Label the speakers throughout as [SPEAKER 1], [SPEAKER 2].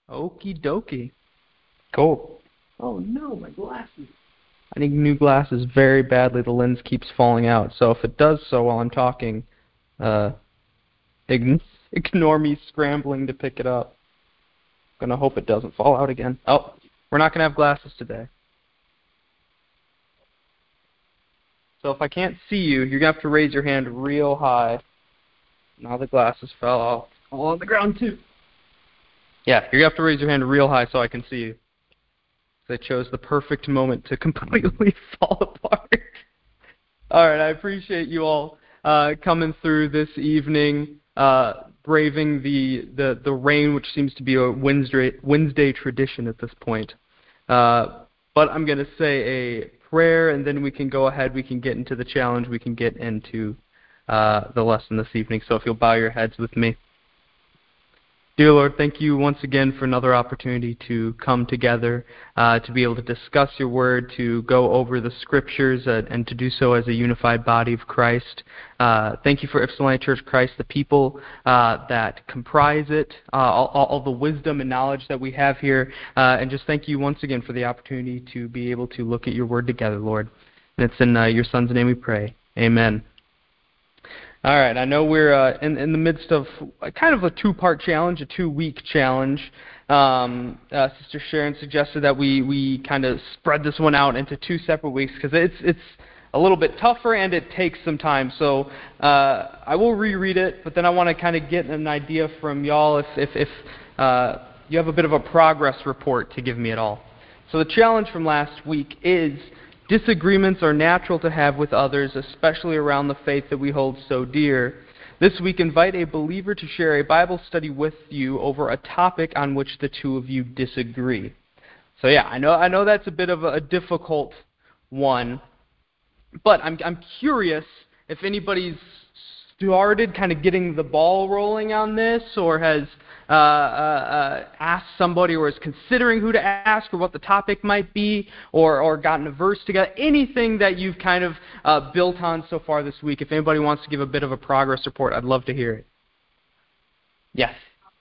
[SPEAKER 1] Okie dokie. Cool. Oh no, my glasses. I need new glasses very badly. The lens keeps falling out. So if it does so while I'm talking, uh, ign- ignore me scrambling to pick it up. Gonna hope it doesn't fall out again. Oh, we're not gonna have glasses today. So if I can't see you, you're gonna have to raise your hand real high. Now the glasses fell off. All on the ground too. Yeah, you're gonna have to raise your hand real high so I can see you. I chose the perfect moment to completely fall apart. All right, I appreciate you all coming through this evening, braving the rain, which seems to be a Wednesday tradition at this point. But I'm going to say a prayer, and then we can go ahead. We can get into the challenge. We can get into the lesson this evening. So if you'll bow your heads with me. Dear Lord, thank you once again for another opportunity to come together, to be able to discuss your word, to go over the scriptures, and to do so as a unified body of Christ. Thank you for Ypsilanti Church Christ, the people that comprise it, all the wisdom and knowledge that we have here, and just thank you once again for the opportunity to be able to look at your word together, Lord. And it's in your Son's name we pray. Amen. All right, I know we're in the midst of kind of a two-part challenge, a two-week challenge. Sister Sharon suggested that we kind of spread this one out into two separate weeks because it's a little bit tougher and it takes some time. So I will reread it, but then I want to kind of get an idea from y'all if you have a bit of a progress report to give me at all. So the challenge from last week is: disagreements are natural to have with others, especially around the faith that we hold so dear. This week, invite a believer to share a Bible study with you over a topic on which the two of you disagree. So yeah, I know that's a bit of a difficult one, but I'm curious if anybody's started kind of getting the ball rolling on this, or has asked somebody, or is considering who to ask, or what the topic might be, or gotten a verse together. Anything that you've kind of built on so far this week. If anybody wants to give a bit of a progress report, I'd love to hear it. Yes.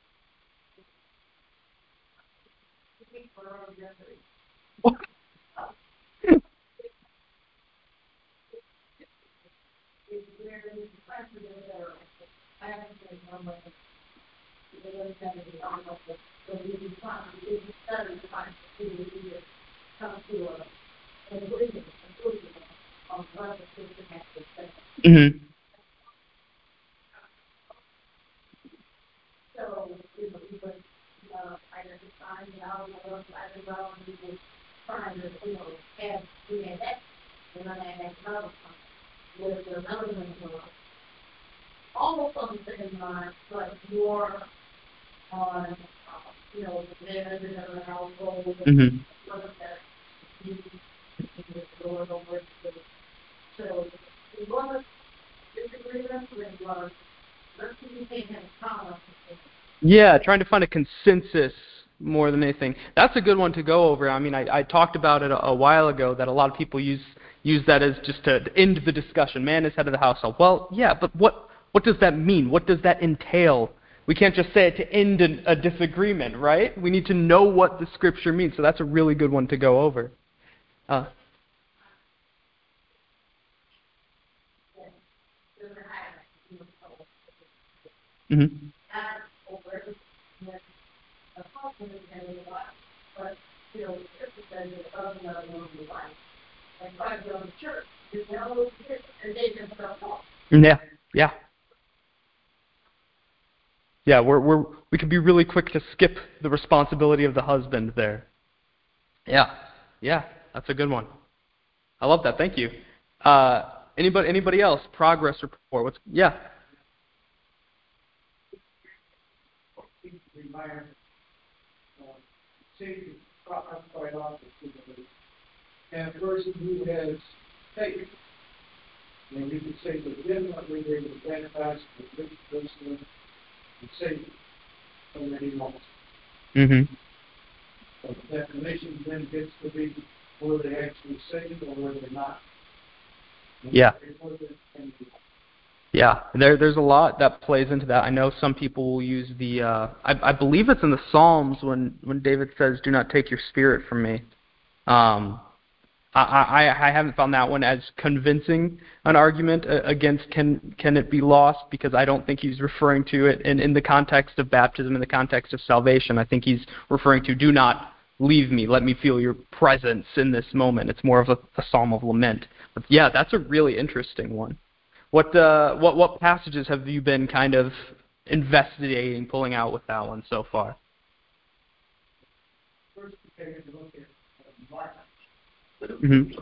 [SPEAKER 1] Mm-hmm. Mm-hmm. Yeah, trying to find a consensus more than anything. That's a good one to go over. I mean, I talked about it a while ago that a lot of people use that as just to end the discussion. Man is head of the household. Well, yeah, but what does that mean? What does that entail? We can't just say it to end a disagreement, right? We need to know what the scripture means. So that's a really good one to go over. Uh, mm-hmm. Yeah, yeah. Yeah, we can be really quick to skip the responsibility of the husband there. Yeah, yeah, that's a good one. I love that. Thank you. Anybody else? Progress report. Yeah.
[SPEAKER 2] And a person who has faith, and we could say legitimately they were baptized with the person and saved from that he lost.
[SPEAKER 1] Mm-hmm.
[SPEAKER 2] So the definition then gets to be were they actually saved or were they not?
[SPEAKER 1] Yeah. Yeah, there's a lot that plays into that. I know some people will use the I believe it's in the Psalms when David says, "Do not take your spirit from me." Um, I haven't found that one as convincing an argument against can it be lost, because I don't think he's referring to it in the context of baptism, in the context of salvation. I think he's referring to, do not leave me, let me feel your presence in this moment. It's more of a psalm of lament. But yeah, that's a really interesting one. What passages have you been kind of investigating, pulling out with that one so far?
[SPEAKER 2] First, we take a look at Mark.
[SPEAKER 1] Mm-hmm.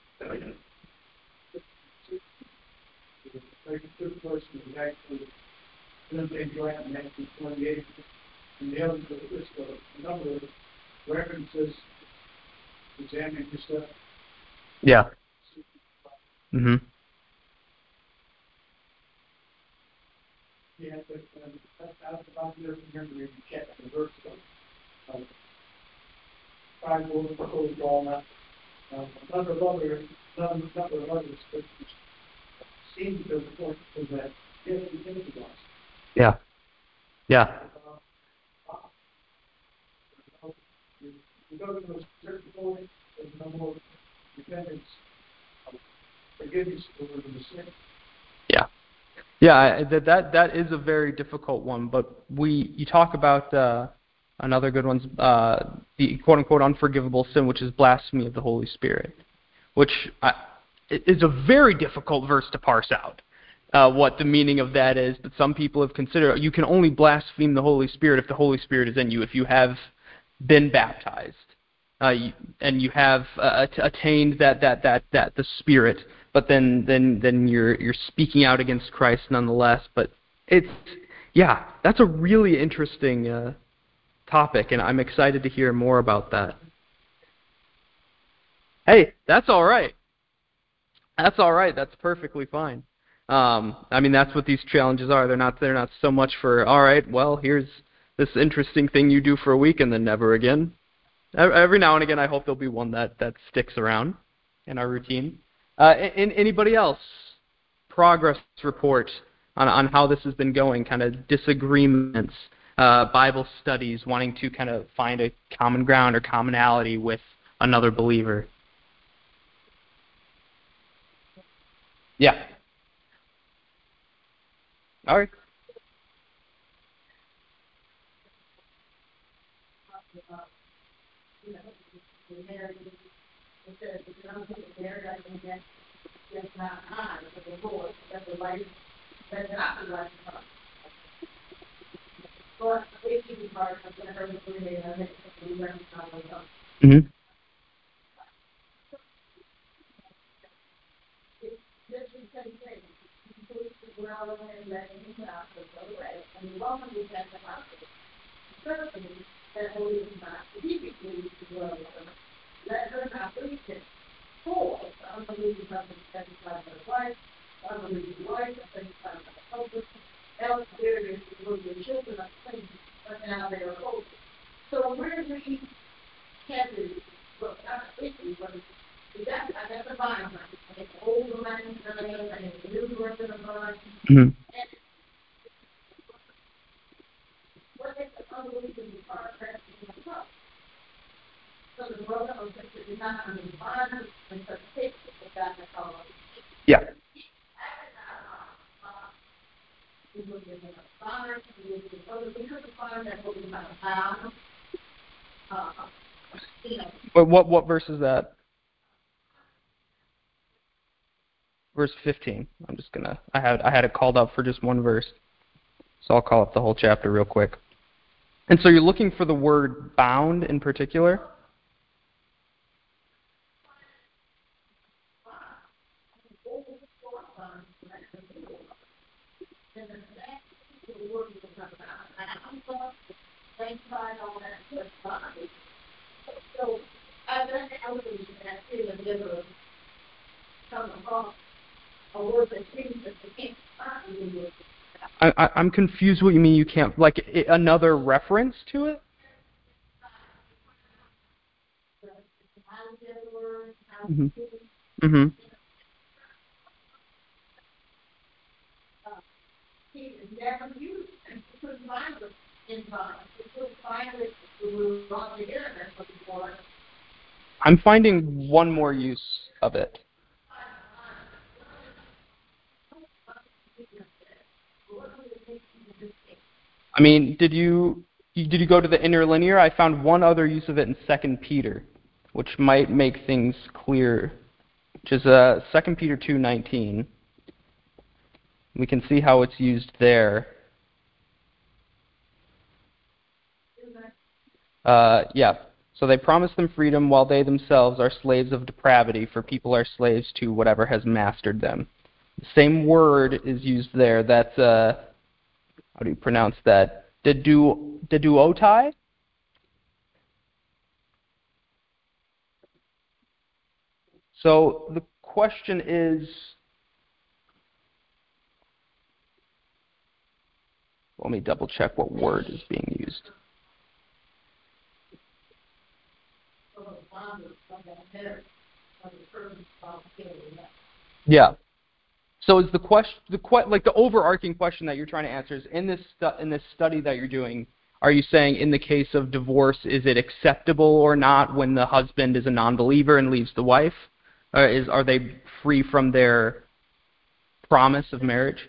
[SPEAKER 2] The 32nd verse is actually Timothy Grant, Matthew 28, and the other is a number of references examining yourself.
[SPEAKER 1] Yeah. Mm-hmm.
[SPEAKER 2] Yeah, but that's about the remember if you check the verse of Bible, Oklahoma, a number of other scriptures seem to point to that Pentecost.
[SPEAKER 1] Yeah. Yeah.
[SPEAKER 2] You go to a certain point, there's no more repentance, forgiveness for the sin.
[SPEAKER 1] Yeah. Yeah, that is a very difficult one, but you talk about another good one's the quote unquote unforgivable sin, which is blasphemy of the Holy Spirit, which is a very difficult verse to parse out. What the meaning of that is, but some people have considered you can only blaspheme the Holy Spirit if the Holy Spirit is in you, if you have been baptized, and you have attained that the Spirit, but then you're speaking out against Christ nonetheless. But that's a really interesting topic, and I'm excited to hear more about that. Hey, that's all right. That's all right. That's perfectly fine. I mean, that's what these challenges are. They're not so much for, all right, well, here's this interesting thing you do for a week and then never again. Every now and again, I hope there'll be one that sticks around in our routine. Anybody else? Progress report on how this has been going, kind of disagreements, Bible studies, wanting to kind of find a common ground or commonality with another believer. Yeah. All right. Mm-hmm. Mm-hmm. Yeah. What verse is that? Verse 15. I had it called up for just one verse, so I'll call up the whole chapter real quick. And so you're looking for the word bound in particular? I'm confused what you mean you can't, like another reference to it? Mm-hmm. Mm-hmm.
[SPEAKER 2] never used it. It couldn't find it in time. It couldn't find it when we were on the internet before.
[SPEAKER 1] I'm finding one more use of it. I mean, did you go to the interlinear? I found one other use of it in 2 Peter, which might make things clear, which is 2 Peter 2:19. We can see how it's used there. Yeah. So they promise them freedom while they themselves are slaves of depravity, for people are slaves to whatever has mastered them. The same word is used there. That's, how do you pronounce that? Diduotai? So the question is, let me double check what word is being used. Yeah. So is the question, like the overarching question that you're trying to answer is, in this study that you're doing, are you saying in the case of divorce, is it acceptable or not when the husband is a non-believer and leaves the wife? Are they free from their promise of marriage?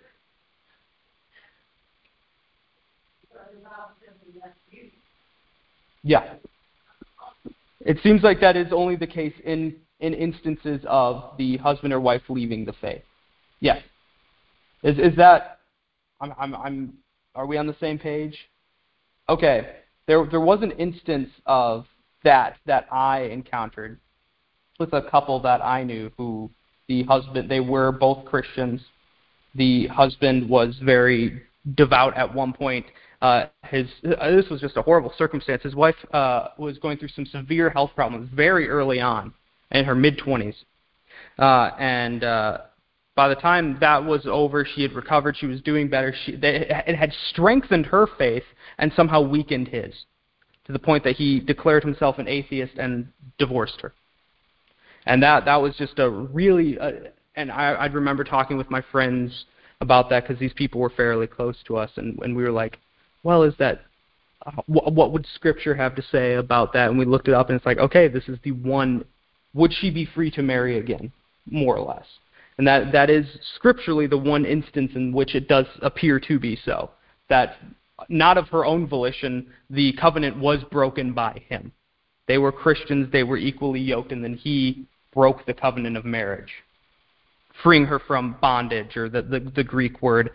[SPEAKER 1] Yeah. It seems like that is only the case in instances of the husband or wife leaving the faith. Yes. Is that? Are we on the same page? Okay. There was an instance of that I encountered with a couple that I knew who they were both Christians. The husband was very devout at one point. This was just a horrible circumstance. His wife was going through some severe health problems very early on, in her mid-20s. And by the time that was over, she had recovered. She was doing better. It had strengthened her faith and somehow weakened his, to the point that he declared himself an atheist and divorced her. And that was just a really, and I'd remember talking with my friends about that, because these people were fairly close to us, and we were like, well, is that, what would Scripture have to say about that? And we looked it up, and it's like, okay, this is the one, would she be free to marry again, more or less? And that is scripturally the one instance in which it does appear to be so, that not of her own volition, the covenant was broken by him. They were Christians, they were equally yoked, and then he broke the covenant of marriage, freeing her from bondage, or the Greek word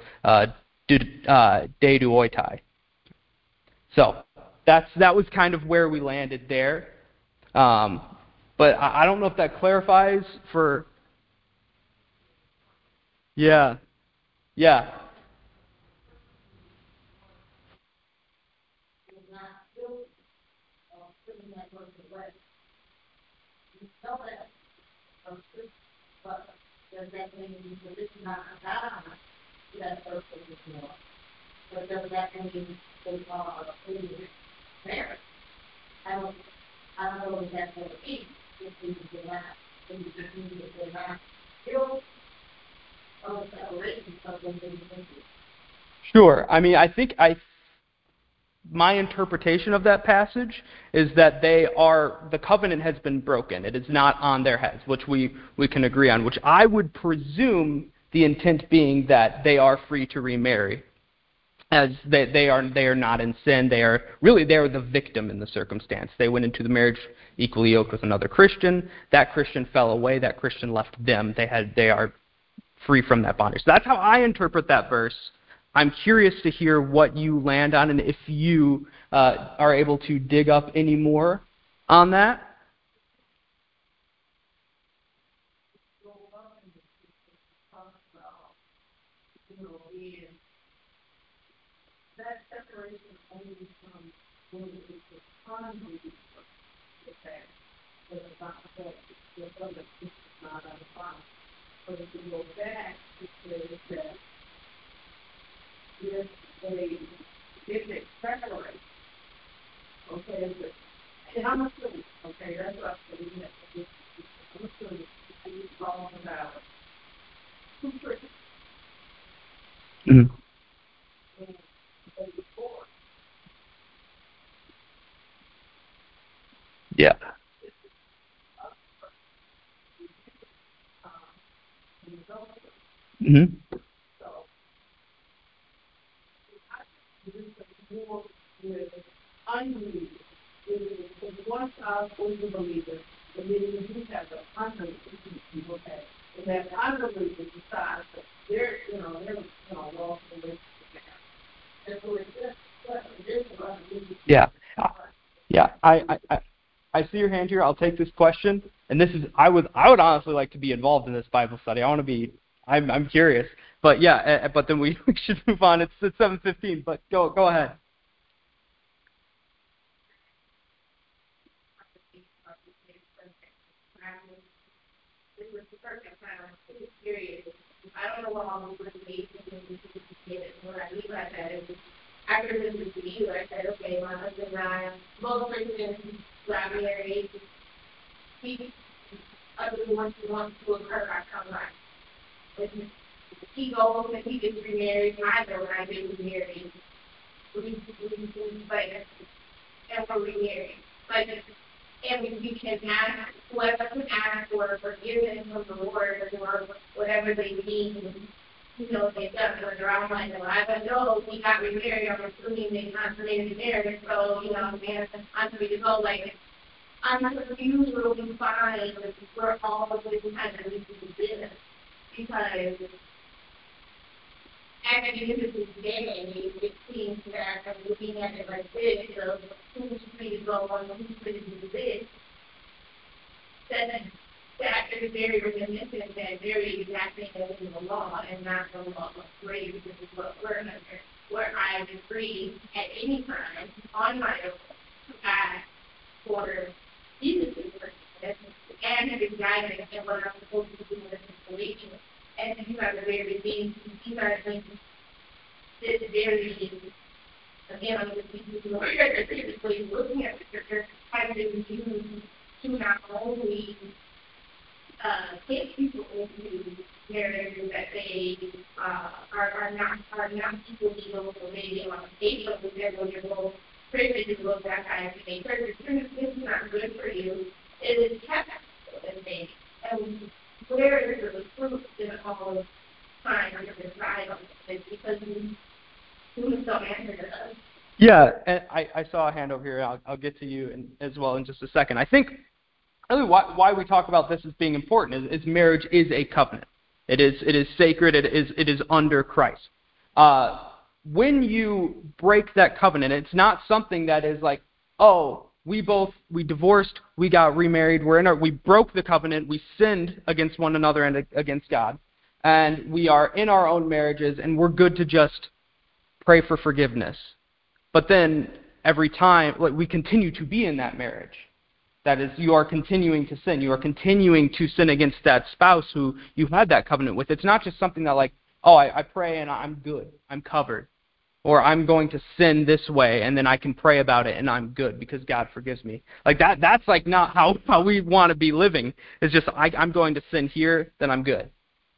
[SPEAKER 1] deduoitai. So that was kind of where we landed there. But I don't know if that clarifies for... Yeah.
[SPEAKER 2] Does that mean that it's not God that person is more? But does that mean they are married? I don't know what that's going to be. If they're not, if they're not still on separation of them being married.
[SPEAKER 1] Sure. I mean, I think my interpretation of that passage is that the covenant has been broken. It is not on their heads, which we can agree on, which I would presume the intent being that they are free to remarry, as they are not in sin. They are the victim in the circumstance. They went into the marriage equally yoked with another Christian. That Christian fell away. That Christian left them. They are free from that bondage. So that's how I interpret that verse. I'm curious to hear what you land on, and if you are able to dig up any more on that.
[SPEAKER 2] That separation only comes when it's a convoluted effect. But it's not that it's not on the bottom. But if you go back, it says that if they separate, okay, and I'm assuming, okay, that's what I'm saying. I'm assuming he's wrong about two tricks.
[SPEAKER 1] Mm-hmm. Yeah. Mm-hmm.
[SPEAKER 2] Unbelievers. Once was a believer, and then you have the unbelievers, okay? And that unbelievers decide that they're lost in this. And so it's just
[SPEAKER 1] yeah. Yeah. I see your hand here. I'll take this question. And this is I would honestly like to be involved in this Bible study. I want to be. I'm curious. But yeah. But then we should move on. It's 7:15. But go ahead.
[SPEAKER 2] I don't know what I'm going to be when I realized that it was after listening to you, I said, okay, my husband and I both Christians, got married. He other than wants to occur, I come back. He goes and he gets remarried. I know when I get remarried. We like and we're remarried. Like and we can ask whoever can ask for forgiveness from the Lord or whatever they need. They've done whether I'm like, I don't know, we got remarried, I'm assuming they consummated marriage, so, man, I'm free to go, like, I'm confused will be fine we're all with kind of this business, because at the end of the day, it seems that I'm looking at it like this, so who's free to go on, who's free to do this, that is very reminiscent and very exacting in the law and not the law of grace, which is what we're under, where I am free at any time on my own to ask for Jesus' forgiveness and his guidance and what I'm supposed to do in this situation. And you have the very things, these are things that very, again, I'm going to be seriously looking at the scripture, has been used to not only get people into marriages that they are not equally yoked, or maybe on paper with their wonderful privileges of that kind of thing. This is not good for you. It is kept and things. And where is the fruit in all of time to decide on this? Because humans don't answer to us.
[SPEAKER 1] Yeah, and I saw a hand over here. I'll get to you as well in just a second. I think really why we talk about this as being important is marriage is a covenant. It is sacred. It is under Christ. When you break that covenant, it's not something that is like, oh, we divorced, we got remarried, we broke the covenant, we sinned against one another and against God, and we are in our own marriages, and we're good to just pray for forgiveness. But then every time we continue to be in that marriage. That is, you are continuing to sin. You are continuing to sin against that spouse who you had that covenant with. It's not just something that like, oh, I pray and I'm good. I'm covered. Or I'm going to sin this way and then I can pray about it and I'm good because God forgives me. Like that's like not how we want to be living. It's just I'm going to sin here, then I'm good.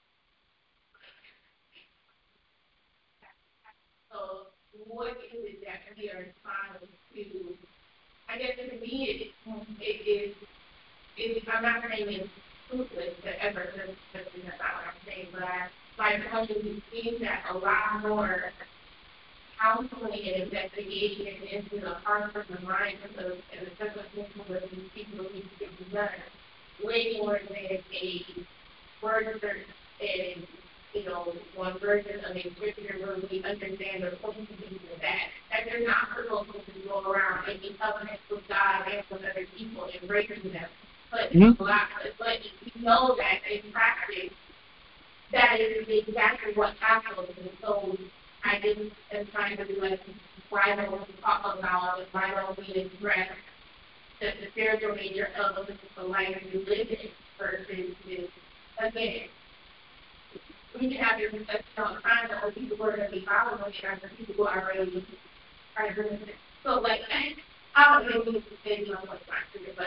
[SPEAKER 2] So what is it that we are responding to? I guess to me it is I'm not saying it's fruitless to ever that's not what I'm saying, but my question is that a lot more counseling and investigation into the heart of the mind of those and the circumstances of these people need to get done. Way more than a word search and one version of a scripture where we understand the importance of that they're not supposed to go around making covenants with God and with other people and breaking them. But we know that in practice, that is exactly what happens. And so I just am trying to do like, why don't we talk about it? Why don't we address the spiritual nature of the life we live in versus this, again, we can have your discussion all the time, but people who are going to be following it are the people who are already are doing it. So, like, I don't know if it's on what's not true, but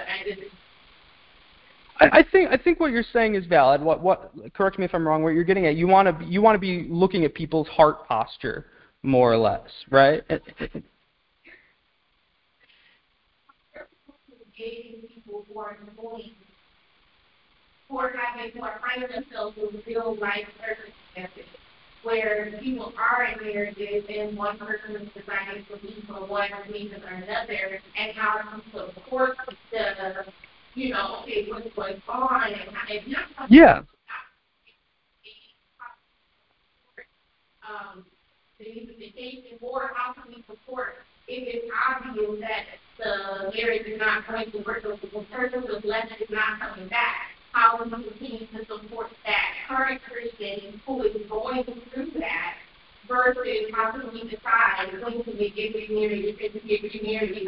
[SPEAKER 1] I think what you're saying is valid. What correct me if I'm wrong. What you're getting at, you want to be looking at people's heart posture more or less, right?
[SPEAKER 3] engaging people who are going, who are finding themselves in real life circumstances where people are in marriages and one person is deciding to leave for one reason or another, and how to support the, okay, what's going on, and not
[SPEAKER 1] Yeah.
[SPEAKER 3] The unification, or how can we support if it's obvious that the marriage is not going to work, or the person who's left is not coming back? How do we continue to support that current Christian who is going through that, versus how can we decide when to get remarried, if to get remarried?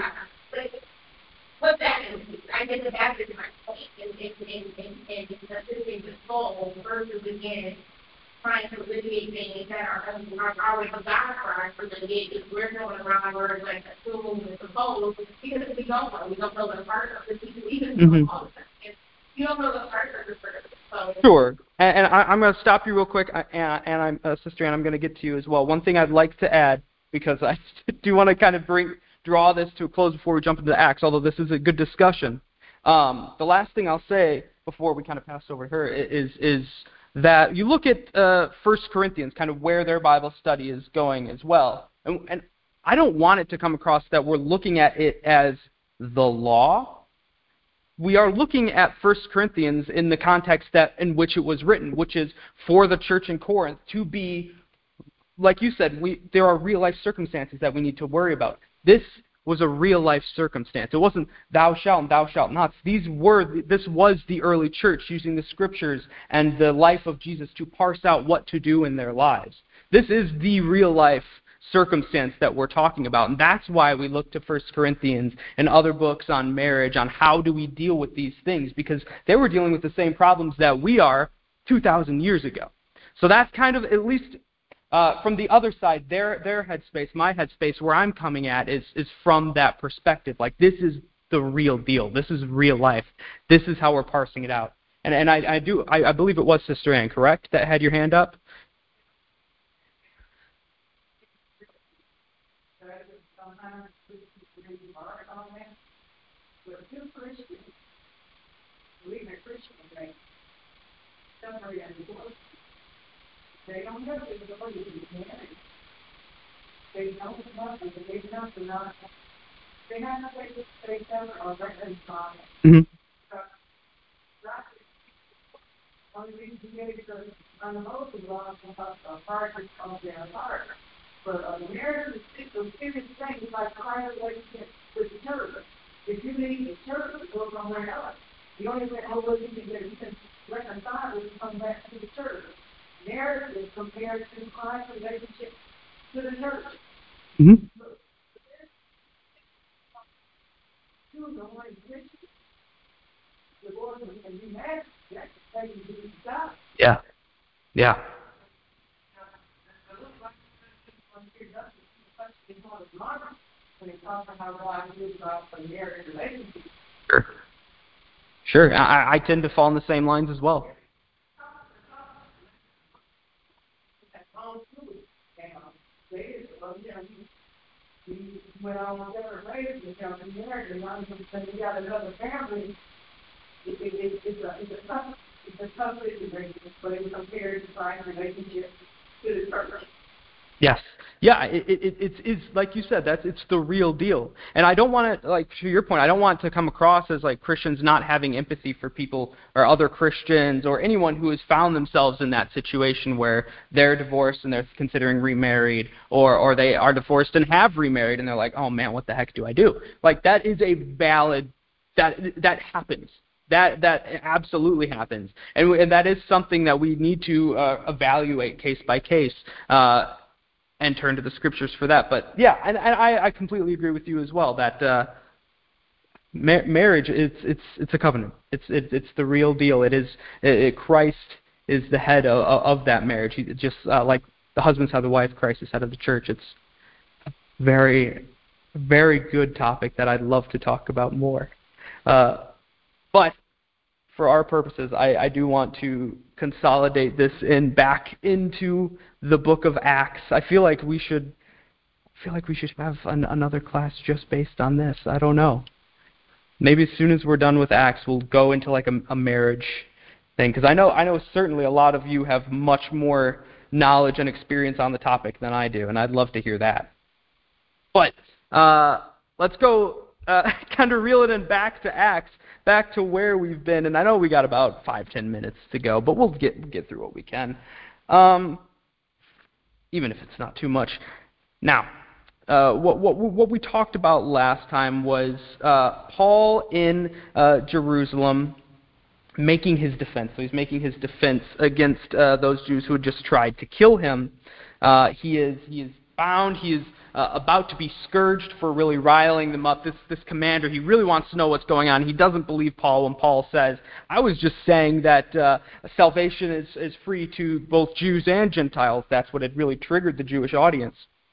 [SPEAKER 3] What that is, I guess that's my point in assisting the soul versus, again, trying to alleviate things that are always a background for the gig. We're going around words like assume and suppose, because we don't know. We don't know the part of the situation. Even all the time. You don't know the part of the person. So.
[SPEAKER 1] Sure. And I'm going to stop you real quick, and I'm Sister Ann, I'm going to get to you as well. One thing I'd like to add, because I do want to kind of draw this to a close before we jump into Acts, although this is a good discussion. The last thing I'll say before we kind of pass over to her is that you look at 1 Corinthians, kind of where their Bible study is going as well. And I don't want it to come across that we're looking at it as the law. We are looking at 1 Corinthians in the context in which it was written, which is for the church in Corinth to be, like you said, there are real-life circumstances that we need to worry about. This was a real-life circumstance. It wasn't thou shalt and thou shalt not. This was the early church using the scriptures and the life of Jesus to parse out what to do in their lives. This is the real-life circumstance that we're talking about, and that's why we look to 1 Corinthians and other books on marriage, on how do we deal with these things, because they were dealing with the same problems that we are 2,000 years ago. So that's kind of, at least from the other side, their headspace, my headspace, where I'm coming at is from that perspective. Like, this is the real deal. This is real life. This is how we're parsing it out. And I believe it was Sister Ann, correct, that had your hand up?
[SPEAKER 2] They don't have the ability to be married. They don't have it, they have to not. They have no way to stay together or reconcile. Only reason to get it because on the most of the law, a partner comes down apart. But a marriage is a serious thing. It's like a higher relationship with the church. If you leave the church, go somewhere else. The only way you can reconcile is to come back to the church. Marriage is compared to Christ's relationship to the church.
[SPEAKER 1] Yeah. Yeah. Sure. I tend to fall in the same lines as well.
[SPEAKER 2] When I was ever raised with him and married, and I was going to get another family, it's a tough situation, but it was compared to Christ's relationship to the church.
[SPEAKER 1] Yes. Yeah, it's like you said, it's the real deal. And I don't want to, like, to your point, I don't want it to come across as like Christians not having empathy for people or other Christians or anyone who has found themselves in that situation where they're divorced and they're considering remarried, or they are divorced and have remarried and they're like, oh man, what the heck do I do? Like, that is a valid, that happens. That absolutely happens. And that is something that we need to evaluate case by case. And turn to the scriptures for that. But yeah, and I completely agree with you as well that marriage it's a covenant. It's the real deal. Christ is the head of that marriage. Just like the husband's head of the wife, Christ is head of the church. It's a very, very good topic that I'd love to talk about more. But for our purposes, I do want to consolidate this back into the book of Acts. I feel like we should have another class just based on this. I don't know. Maybe as soon as we're done with Acts, we'll go into like a marriage thing, because I know certainly a lot of you have much more knowledge and experience on the topic than I do, and I'd love to hear that. But let's go kind of reel it in back to Acts, back to where we've been, and I know we got about 5-10 minutes to go, but we'll get through what we can, even if it's not too much. Now, what we talked about last time was Paul in Jerusalem making his defense. So he's making his defense against those Jews who had just tried to kill him. He is bound. He is about to be scourged for really riling them up. This commander, he really wants to know what's going on. He doesn't believe Paul when Paul says, I was just saying that salvation is free to both Jews and Gentiles. That's what had really triggered the Jewish audience.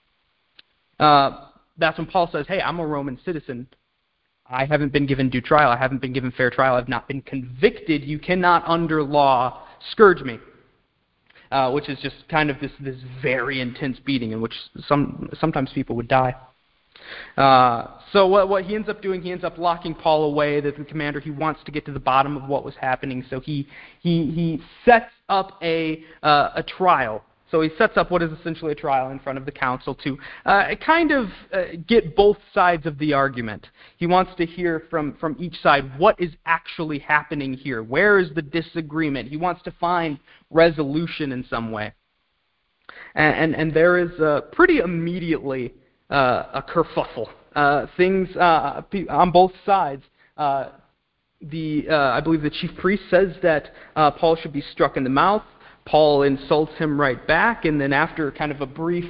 [SPEAKER 1] That's when Paul says, hey, I'm a Roman citizen. I haven't been given due trial. I haven't been given fair trial. I've not been convicted. You cannot, under law, scourge me. Which is just kind of this very intense beating in which sometimes people would die. So what he ends up doing, he ends up locking Paul away. The commander, he wants to get to the bottom of what was happening, so he sets up a trial. So he sets up what is essentially a trial in front of the council to kind of get both sides of the argument. He wants to hear from each side what is actually happening here. Where is the disagreement? He wants to find resolution in some way. And there is pretty immediately a kerfuffle. Things on both sides. I believe the chief priest says that Paul should be struck in the mouth. Paul insults him right back, and then after kind of a brief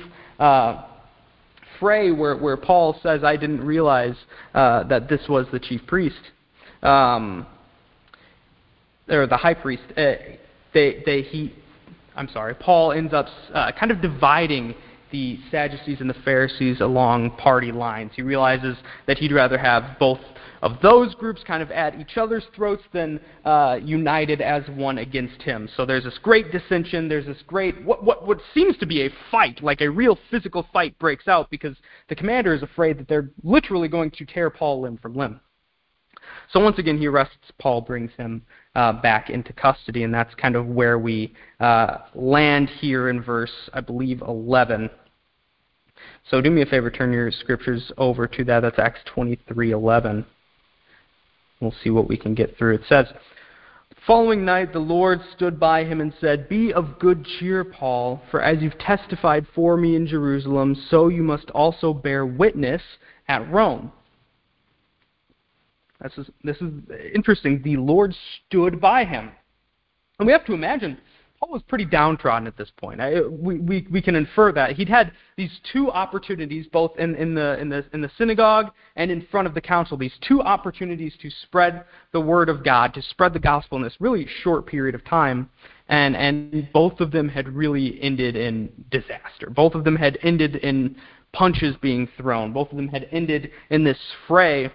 [SPEAKER 1] fray where Paul says, I didn't realize that this was the chief priest, or the high priest, Paul ends up kind of dividing the Sadducees and the Pharisees along party lines. He realizes that he'd rather have both of those groups kind of at each other's throats than united as one against him. So there's this great dissension. There's this great, what seems to be a fight, like a real physical fight breaks out because the commander is afraid that they're literally going to tear Paul limb from limb. So once again, he arrests Paul, brings him back into custody, and that's kind of where we land here in verse, I believe, 11. So do me a favor, turn your scriptures over to that. That's Acts 23:11. We'll see what we can get through. It says, the following night the Lord stood by him and said, Be of good cheer, Paul, for as you've testified for me in Jerusalem, so you must also bear witness at Rome. This is interesting. The Lord stood by him. And we have to imagine Paul was pretty downtrodden at this point. We can infer that. He'd had these two opportunities, both in the synagogue and in front of the council, these two opportunities to spread the word of God, to spread the gospel in this really short period of time, and both of them had really ended in disaster. Both of them had ended in punches being thrown. Both of them had ended in this fray.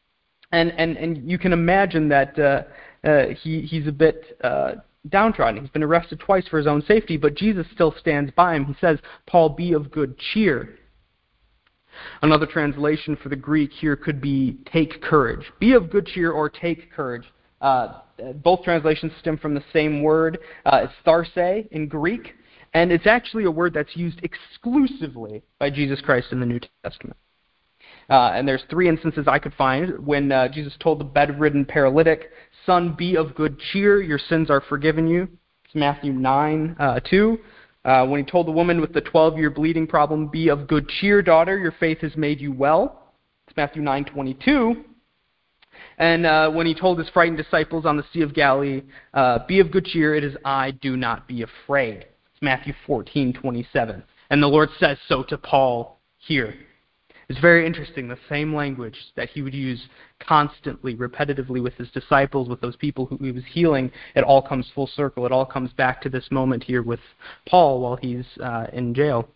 [SPEAKER 1] And you can imagine that he's a bit downtrodden. He's been arrested twice for his own safety, but Jesus still stands by him. He says, Paul, be of good cheer. Another translation for the Greek here could be take courage. Be of good cheer or take courage. Both translations stem from the same word. It's tharse in Greek, and it's actually a word that's used exclusively by Jesus Christ in the New Testament. And there's three instances I could find when Jesus told the bedridden paralytic, Son, be of good cheer, your sins are forgiven you. It's Matthew 9:2. When he told the woman with the 12-year bleeding problem, be of good cheer, daughter, your faith has made you well. It's Matthew 9:22. And when he told his frightened disciples on the Sea of Galilee, be of good cheer, it is I, do not be afraid. It's Matthew 14:27. And the Lord says so to Paul here. It's very interesting, the same language that he would use constantly, repetitively with his disciples, with those people who he was healing, it all comes full circle. It all comes back to this moment here with Paul while he's in jail.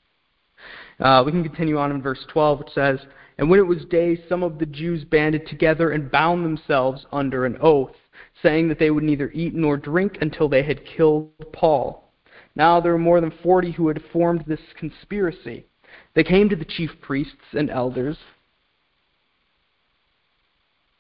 [SPEAKER 1] We can continue on in verse 12, which says, And when it was day, some of the Jews banded together and bound themselves under an oath, saying that they would neither eat nor drink until they had killed Paul. Now there were more than 40 who had formed this conspiracy. They came to the chief priests and elders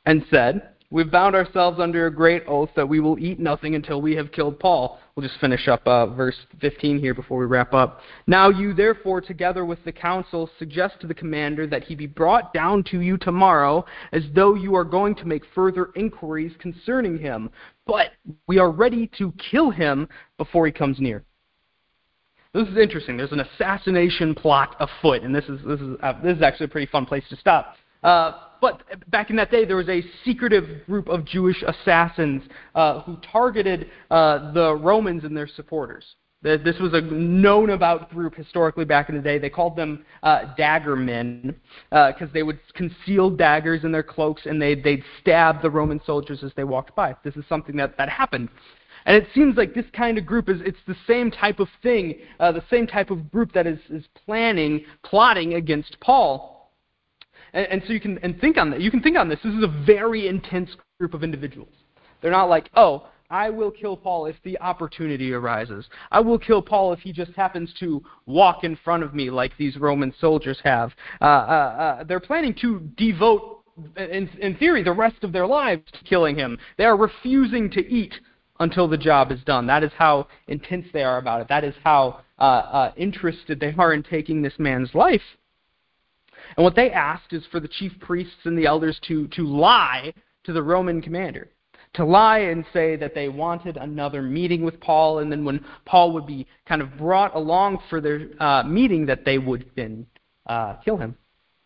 [SPEAKER 1] and said, "We've bound ourselves under a great oath that we will eat nothing until we have killed Paul." We'll just finish up verse 15 here before we wrap up. "Now you therefore, together with the council, suggest to the commander that he be brought down to you tomorrow, as though you are going to make further inquiries concerning him. But we are ready to kill him before he comes near." This is interesting. There's an assassination plot afoot, and this is actually a pretty fun place to stop. But back in that day, there was a secretive group of Jewish assassins who targeted the Romans and their supporters. This was a known-about group historically back in the day. They called them dagger men because they would conceal daggers in their cloaks, and they'd stab the Roman soldiers as they walked by. This is something that happened. And it seems like this kind of group it's the same type of thing, the same type of group that is plotting against Paul. And so you can think on that. You can think on this. This is a very intense group of individuals. They're not like, "Oh, I will kill Paul if the opportunity arises. I will kill Paul if he just happens to walk in front of me like these Roman soldiers have." They're planning to devote, in theory, the rest of their lives to killing him. They are refusing to eat until the job is done. That is how intense they are about it. That is how interested they are in taking this man's life. And what they asked is for the chief priests and the elders to lie to the Roman commander, to lie and say that they wanted another meeting with Paul, and then when Paul would be kind of brought along for their meeting, that they would then kill him.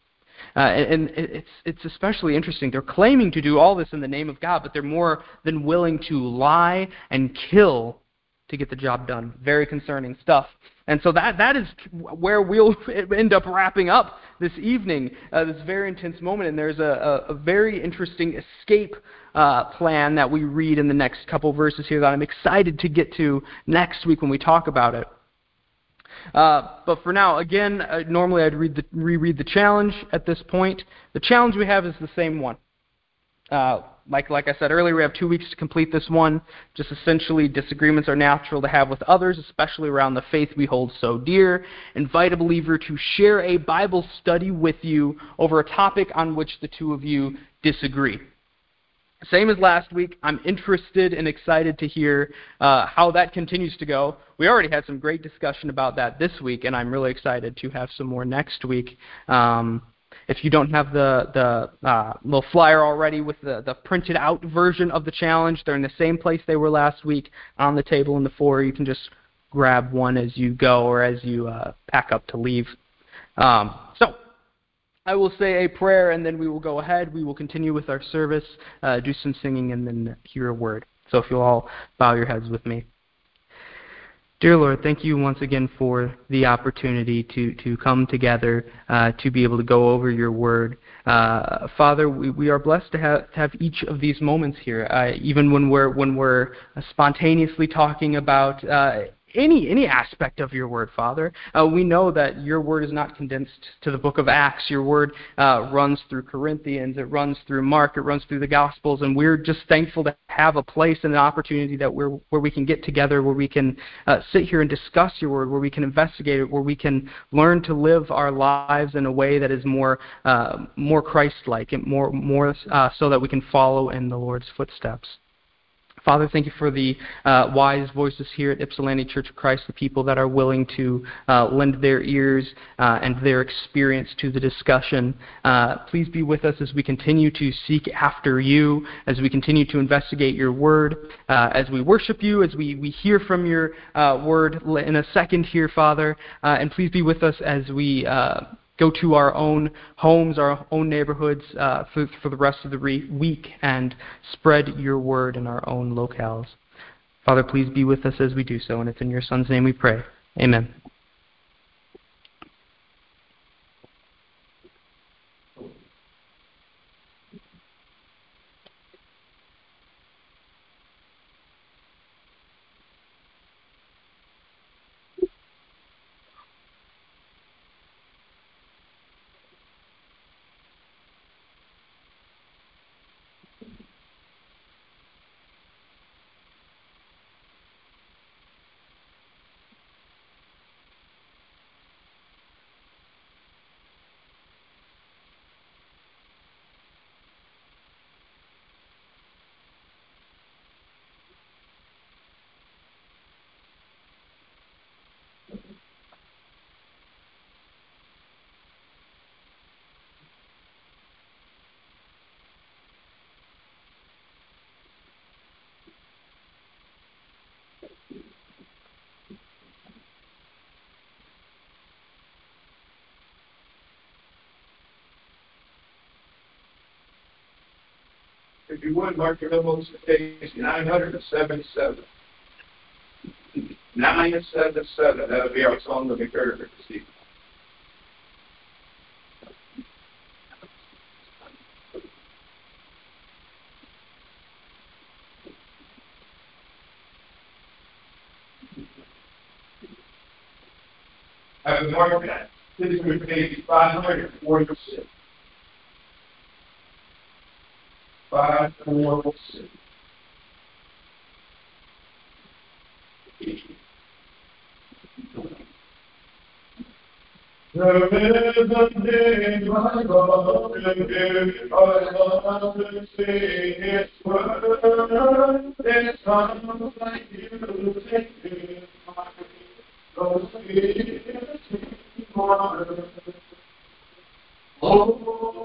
[SPEAKER 1] And it's especially interesting. They're claiming to do all this in the name of God, but they're more than willing to lie and kill to get the job done. Very concerning stuff. And so that is where we'll end up wrapping up this evening, this very intense moment. And there's a very interesting escape plan that we read in the next couple verses here that I'm excited to get to next week when we talk about it. But for now, again, normally I'd reread the challenge at this point. The challenge we have is the same one. Like I said earlier, we have 2 weeks to complete this one. Just essentially, disagreements are natural to have with others, especially around the faith we hold so dear. Invite a believer to share a Bible study with you over a topic on which the two of you disagree. Same as last week, I'm interested and excited to hear how that continues to go. We already had some great discussion about that this week, and I'm really excited to have some more next week. If you don't have the little flyer already with the printed out version of the challenge, they're in the same place they were last week on the table in the foyer. You can just grab one as you go or as you pack up to leave. So I will say a prayer, and then we will go ahead. We will continue with our service, do some singing, and then hear a word. So if you'll all bow your heads with me. Dear Lord, thank you once again for the opportunity to come together, to be able to go over your word. Father, we are blessed to have each of these moments here, even when we're spontaneously talking about any aspect of your word, Father. We know that your word is not condensed to the book of Acts. Your word runs through Corinthians, it runs through Mark, it runs through the Gospels, and we're just thankful to have a place and an opportunity that where we can get together, where we can sit here and discuss your word, where we can investigate it, where we can learn to live our lives in a way that is more Christ-like and more so that we can follow in the Lord's footsteps. Father, thank you for the wise voices here at Ypsilanti Church of Christ, the people that are willing to lend their ears and their experience to the discussion. Please be with us as we continue to seek after you, as we continue to investigate your word, as we worship you, as we hear from your word in a second here, Father. And please be with us as we go to our own homes, our own neighborhoods for the rest of the week and spread your word in our own locales. Father, please be with us as we do so, and it's in your Son's name we pray. Amen.
[SPEAKER 2] if you would, mark your notebooks to page 977. 977. That'll be our song of encouragement this evening. I have marked that. This is page 546. 546. There is a day, my God, and I love to sing His word. It sounds like you take it, those feet, water. Oh,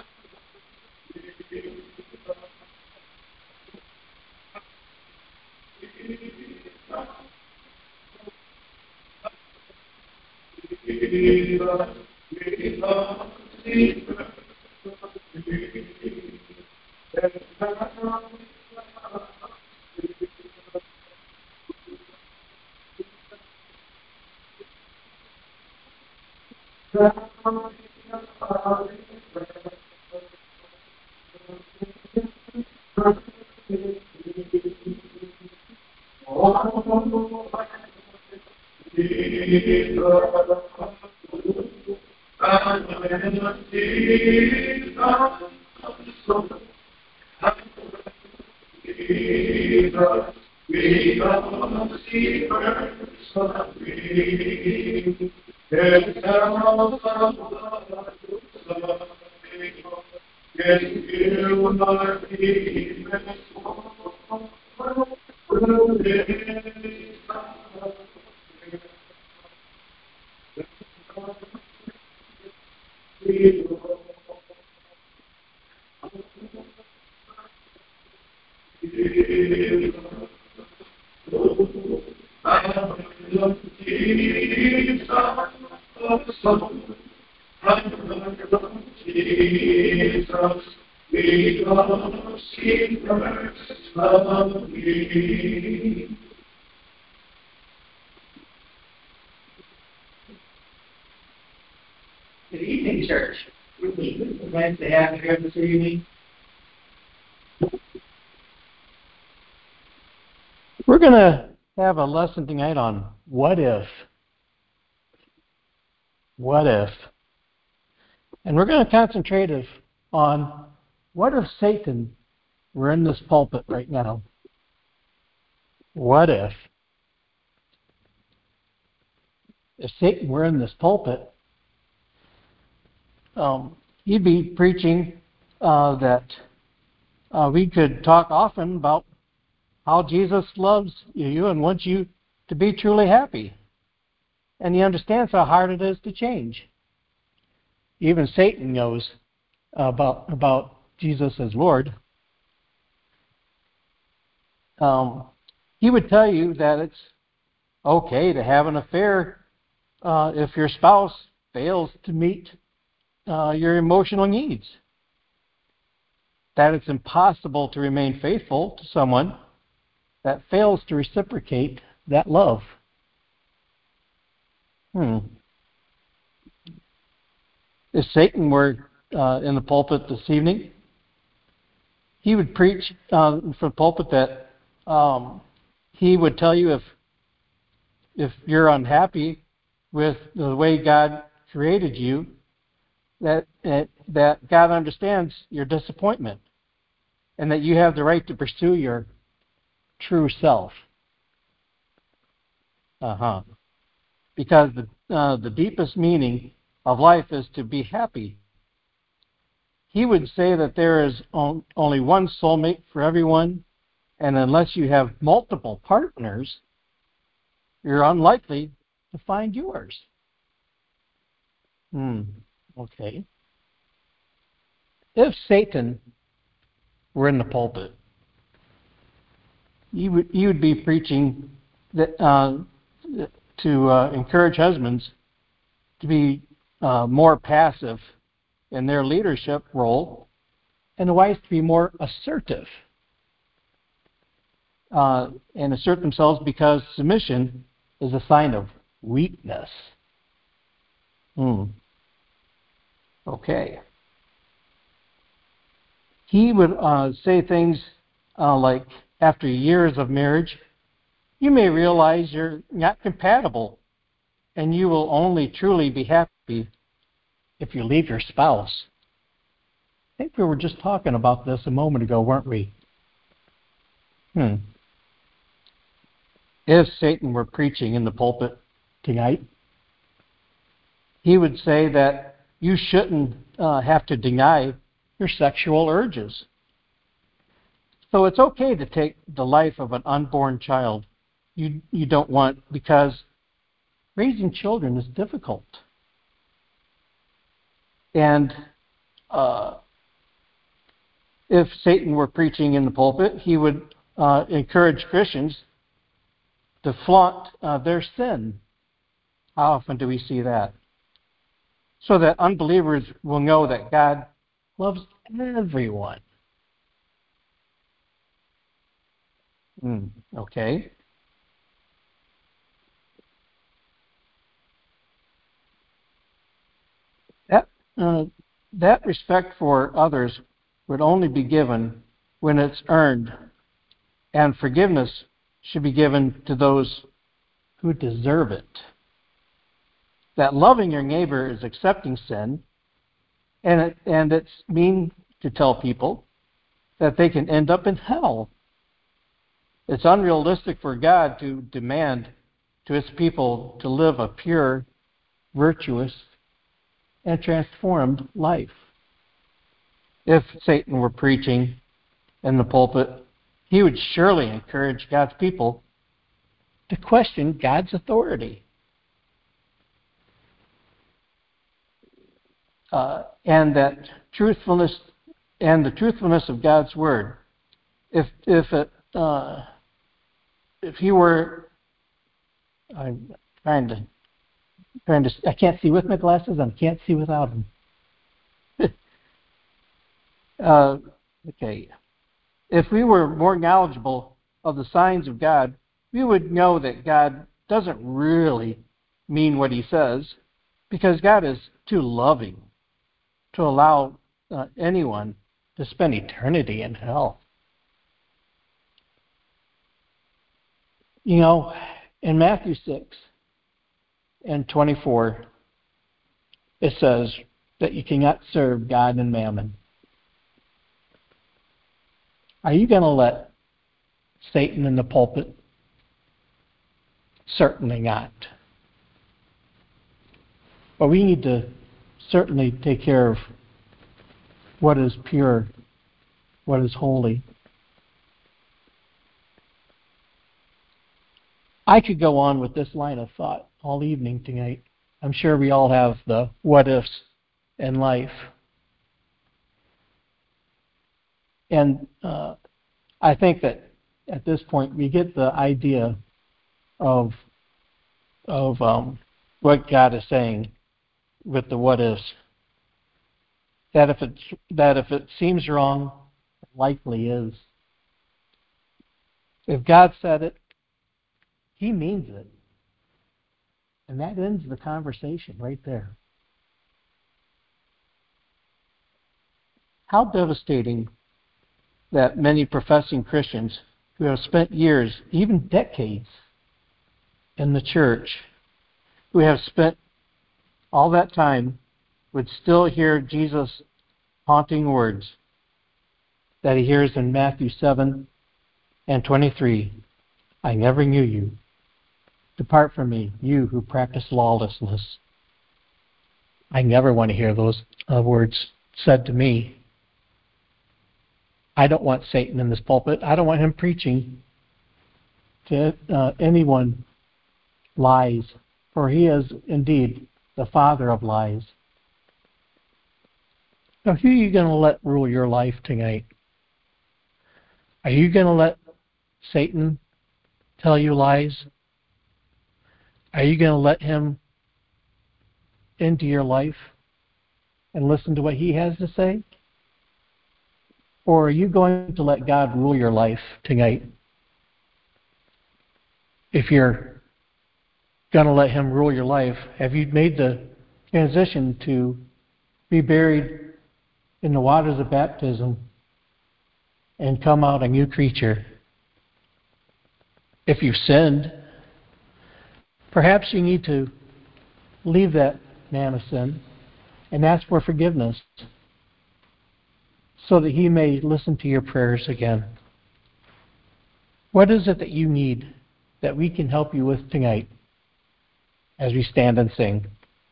[SPEAKER 2] Good evening, church. It's nice to have you here this evening.
[SPEAKER 4] We're going to have a lesson tonight on what if. What if? And we're going to concentrate on what if Satan were in this pulpit right now? What if? If Satan were in this pulpit, he'd be preaching that we could talk often about how Jesus loves you and wants you to be truly happy. And he understands how hard it is to change. Even Satan knows about Jesus as Lord. He would tell you that it's okay to have an affair if your spouse fails to meet your emotional needs. That it's impossible to remain faithful to someone that fails to reciprocate that love. If Satan were in the pulpit this evening, he would preach from the pulpit that he would tell you if you're unhappy with the way God created you, that God understands your disappointment and that you have the right to pursue your true self. Because the deepest meaning of life is to be happy. He would say that there is only one soulmate for everyone, and unless you have multiple partners, you're unlikely to find yours. Okay. If Satan were in the pulpit, he would be preaching that to encourage husbands to be more passive in their leadership role and the wives to be more assertive and assert themselves, because submission is a sign of weakness. Okay. He would say things like, after years of marriage, you may realize you're not compatible, and you will only truly be happy if you leave your spouse. I think we were just talking about this a moment ago, weren't we? If Satan were preaching in the pulpit tonight, he would say that you shouldn't have to deny your sexual urges. So it's okay to take the life of an unborn child you don't want, because raising children is difficult. And if Satan were preaching in the pulpit, he would encourage Christians to flaunt their sin. How often do we see that? So that unbelievers will know that God loves everyone. Okay. That respect for others would only be given when it's earned, and forgiveness should be given to those who deserve it. That loving your neighbor is accepting sin, and it's mean to tell people that they can end up in hell. It's unrealistic for God to demand to His people to live a pure, virtuous, and transformed life. If Satan were preaching in the pulpit, he would surely encourage God's people to question God's authority. And that truthfulness and the truthfulness of God's word. If he were, I'm trying to. I can't see with my glasses, and I can't see without them. Okay. If we were more knowledgeable of the signs of God, we would know that God doesn't really mean what He says, because God is too loving to allow anyone to spend eternity in hell. You know, in Matthew 6 and 24, it says that you cannot serve God and mammon. Are you going to let Satan in the pulpit? Certainly not. But we need to certainly take care of what is pure, what is holy. I could go on with this line of thought all evening tonight. I'm sure we all have the what ifs in life. And I think that at this point we get the idea of what God is saying with the what ifs. That if it seems wrong, it likely is. If God said it, He means it. And that ends the conversation right there. How devastating that many professing Christians who have spent years, even decades, in the church, who have spent all that time, would still hear Jesus' haunting words that He hears in Matthew 7 and 23. I never knew you. Depart from me, you who practice lawlessness. I never want to hear those words said to me. I don't want Satan in this pulpit. I don't want him preaching to anyone lies, for he is indeed the father of lies. Now, who are you going to let rule your life tonight? Are you going to let Satan tell you lies? Are you going to let him into your life and listen to what he has to say? Or are you going to let God rule your life tonight? If you're going to let Him rule your life, have you made the transition to be buried in the waters of baptism and come out a new creature? If you've sinned, perhaps you need to leave that man of sin and ask for forgiveness so that He may listen to your prayers again. What is it that you need that we can help you with tonight as we stand and sing?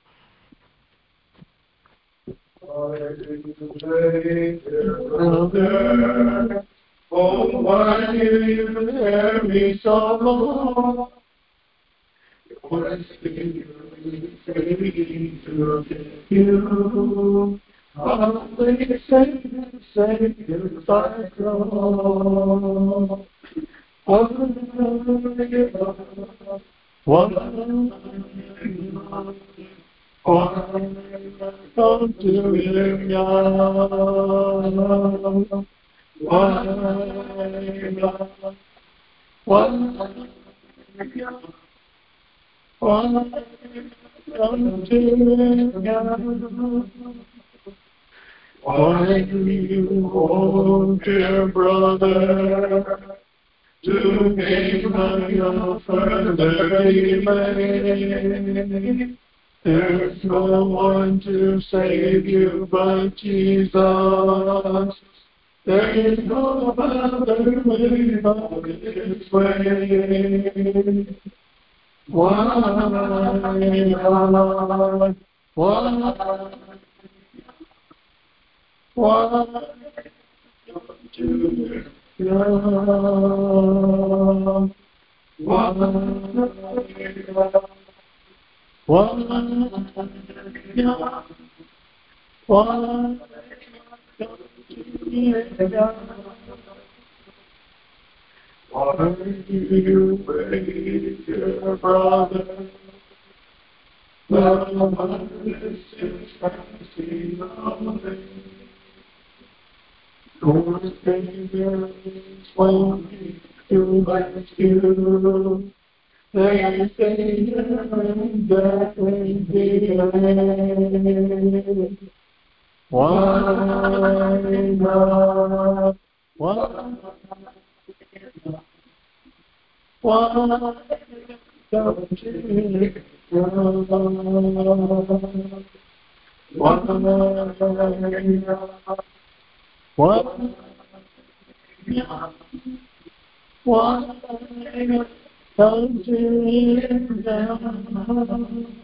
[SPEAKER 2] Oh, why do you carry so long? What's the use to get you? Only say goodbye, girl. Come to Him now. Why do you want, dear brother, to gain my further delay? There's no one to save you but Jesus. There is no other way but His way. Why don't you come? Why do you wait, dear brother? The harvest is passing away. Your Savior is waiting to rescue. They say that they delay. Why not? Why don't you come? Why don't you come?